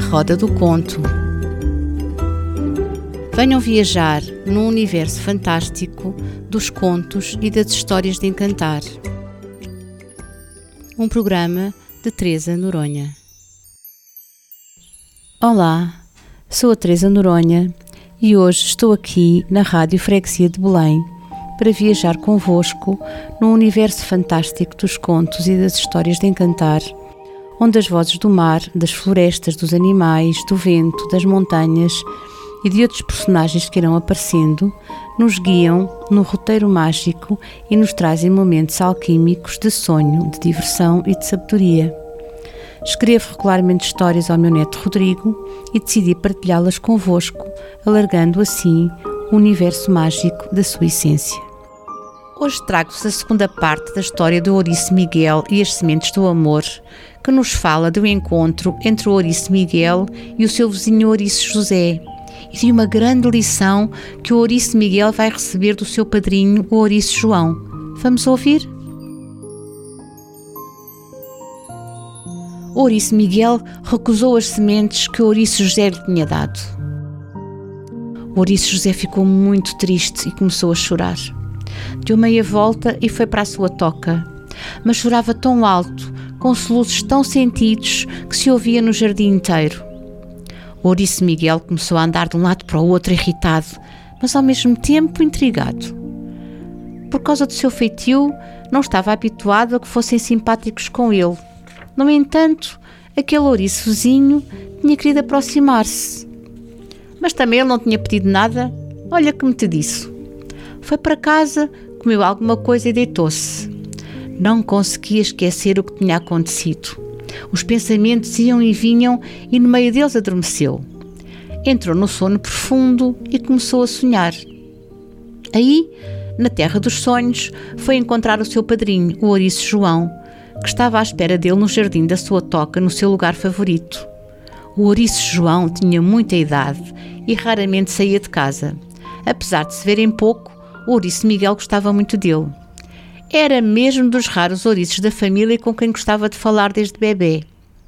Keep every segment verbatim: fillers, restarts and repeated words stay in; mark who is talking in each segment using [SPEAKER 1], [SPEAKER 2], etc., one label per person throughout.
[SPEAKER 1] roda do conto. Venham viajar num universo fantástico dos contos e das histórias de encantar. Um programa de Teresa Noronha. Olá, sou a Teresa Noronha e hoje estou aqui na Rádio Freguesia de Belém para viajar convosco num universo fantástico dos contos e das histórias de encantar, onde as vozes do mar, das florestas, dos animais, do vento, das montanhas e de outros personagens que irão aparecendo, nos guiam no roteiro mágico e nos trazem momentos alquímicos de sonho, de diversão e de sabedoria. Escrevo regularmente histórias ao meu neto Rodrigo e decidi partilhá-las convosco, alargando assim o universo mágico da sua essência. Hoje trago-vos a segunda parte da história do Ouriço Miguel e as Sementes do Amor, que nos fala do encontro entre o Ouriço Miguel e o seu vizinho Ouriço José, e de uma grande lição que o Ouriço Miguel vai receber do seu padrinho, o Ouriço João. Vamos ouvir? O Ouriço Miguel recusou as sementes que o Ouriço José lhe tinha dado. O Ouriço José ficou muito triste e começou a chorar. Deu meia volta e foi para a sua toca, mas chorava tão alto, com soluços tão sentidos, que se ouvia no jardim inteiro. O Ouriço Miguel começou a andar de um lado para o outro irritado, mas ao mesmo tempo intrigado. Por causa do seu feitio, não estava habituado a que fossem simpáticos com ele. No entanto, aquele ouriço vizinho tinha querido aproximar-se. Mas também ele não tinha pedido nada. Olha que me te disse. Foi para casa, comeu alguma coisa e deitou-se. Não conseguia esquecer o que tinha acontecido. Os pensamentos iam e vinham e no meio deles adormeceu. Entrou no sono profundo e começou a sonhar. Aí, na terra dos sonhos, foi encontrar o seu padrinho, o Ouriço João, que estava à espera dele no jardim da sua toca, no seu lugar favorito. O Ouriço João tinha muita idade e raramente saía de casa. Apesar de se verem pouco, o Ouriço Miguel gostava muito dele. Era mesmo dos raros ouriços da família com quem gostava de falar desde bebê.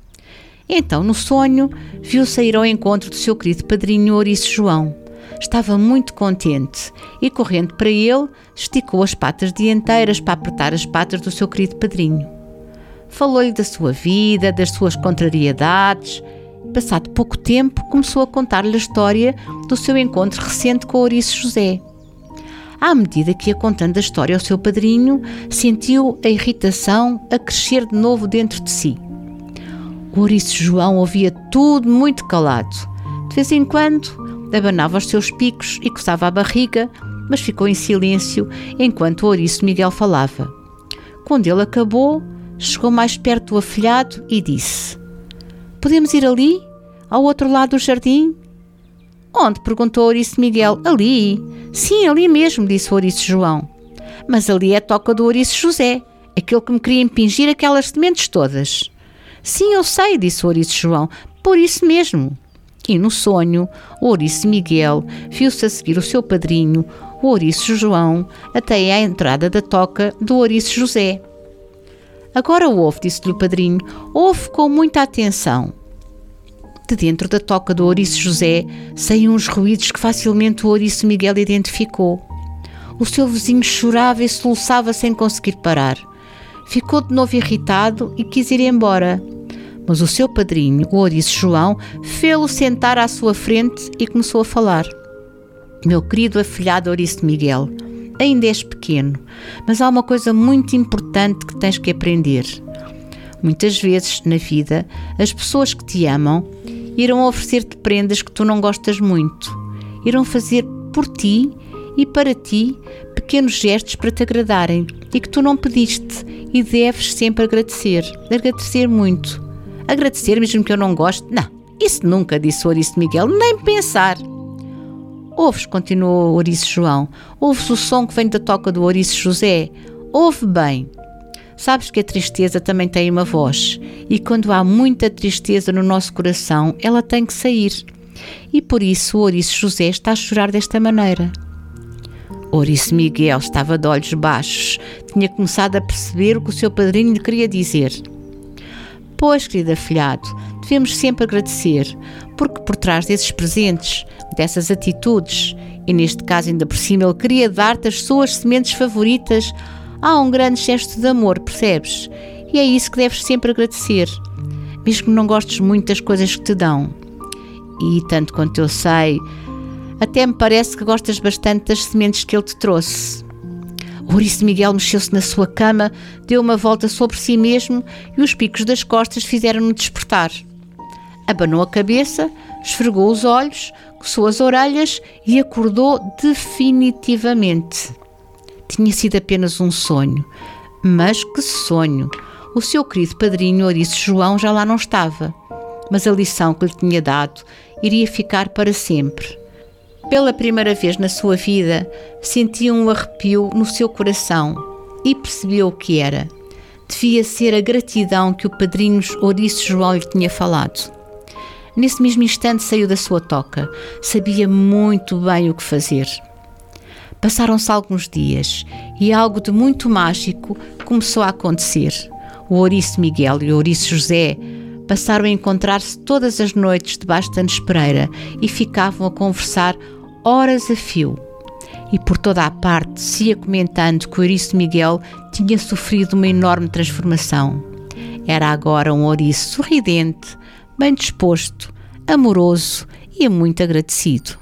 [SPEAKER 1] Então, no sonho, viu sair ao encontro do seu querido padrinho, o Ouriço João. Estava muito contente e, correndo para ele, esticou as patas dianteiras para apertar as patas do seu querido padrinho. Falou-lhe da sua vida, das suas contrariedades. Passado pouco tempo, começou a contar-lhe a história do seu encontro recente com o Ouriço José. À medida que ia contando a história ao seu padrinho, sentiu a irritação a crescer de novo dentro de si. O Ouriço João ouvia tudo muito calado. De vez em quando, abanava os seus picos e coçava a barriga, mas ficou em silêncio enquanto o Ouriço Miguel falava. Quando ele acabou, chegou mais perto do afilhado e disse: "Podemos ir ali, ao outro lado do jardim?" "Onde?" perguntou o Ouriço Miguel. "Ali." "Sim, ali mesmo", disse o Ouriço João. "Mas ali é a toca do Ouriço José, aquele que me queria impingir aquelas sementes todas." "Sim, eu sei", disse o Ouriço João, "por isso mesmo." E no sonho, o Ouriço Miguel viu-se a seguir o seu padrinho, o Ouriço João, até à entrada da toca do Ouriço José. "Agora ouve", disse-lhe o padrinho, "ouve com muita atenção." De dentro da toca do Ouriço José saíam uns ruídos que facilmente o Ouriço Miguel identificou. O seu vizinho chorava e soluçava sem conseguir parar. Ficou de novo irritado e quis ir embora. Mas o seu padrinho, o Ouriço João, fê-lo sentar à sua frente e começou a falar. "Meu querido afilhado Ouriço Miguel, ainda és pequeno, mas há uma coisa muito importante que tens que aprender. Muitas vezes, na vida, as pessoas que te amam irão oferecer-te prendas que tu não gostas muito. Irão fazer por ti e para ti pequenos gestos para te agradarem e que tu não pediste e deves sempre agradecer. Agradecer muito. Agradecer mesmo que eu não goste? Não, isso nunca", disse o Ouriço Miguel, "nem pensar." "Ouves", continuou o Ouriço João, "ouves o som que vem da toca do Ouriço José? Ouve bem. Sabes que a tristeza também tem uma voz e quando há muita tristeza no nosso coração, ela tem que sair. E por isso o Ouriço José está a chorar desta maneira." O Ouriço Miguel estava de olhos baixos. Tinha começado a perceber o que o seu padrinho lhe queria dizer. "Pois, querido afilhado, de devemos sempre agradecer, porque por trás desses presentes, dessas atitudes, e neste caso ainda por cima ele queria dar-te as suas sementes favoritas, há um grande gesto de amor, percebes? E é isso que deves sempre agradecer, mesmo que não gostes muito das coisas que te dão. E tanto quanto eu sei, até me parece que gostas bastante das sementes que ele te trouxe. O ouriço Miguel mexeu-se na sua cama, deu uma volta sobre si mesmo e os picos das costas fizeram-no despertar. Abanou a cabeça, esfregou os olhos, coçou as orelhas e acordou definitivamente. Tinha sido apenas um sonho. Mas que sonho! O seu querido padrinho ouriço João já lá não estava, mas a lição que lhe tinha dado iria ficar para sempre. Pela primeira vez na sua vida, sentia um arrepio no seu coração e percebeu o que era. Devia ser a gratidão que o padrinho ouriço João lhe tinha falado. Nesse mesmo instante saiu da sua toca. Sabia muito bem o que fazer. Passaram-se alguns dias e algo de muito mágico começou a acontecer. O ouriço Miguel e o ouriço José passaram a encontrar-se todas as noites debaixo da nespereira e ficavam a conversar horas a fio. E por toda a parte se ia comentando que o ouriço Miguel tinha sofrido uma enorme transformação. Era agora um ouriço sorridente, bem disposto, amoroso e muito agradecido.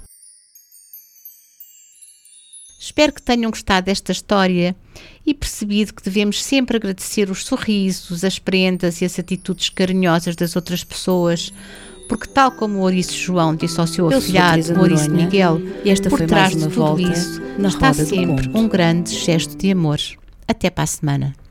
[SPEAKER 1] Espero que tenham gostado desta história e percebido que devemos sempre agradecer os sorrisos, as prendas e as atitudes carinhosas das outras pessoas, porque tal como o ouriço João disse ao seu afilhado, o ouriço Miguel,
[SPEAKER 2] e esta
[SPEAKER 1] por
[SPEAKER 2] foi
[SPEAKER 1] trás
[SPEAKER 2] mais uma
[SPEAKER 1] de tudo
[SPEAKER 2] volta
[SPEAKER 1] isso
[SPEAKER 2] na
[SPEAKER 1] está
[SPEAKER 2] roda do
[SPEAKER 1] sempre
[SPEAKER 2] conto.
[SPEAKER 1] um grande gesto de amor. Até para a semana.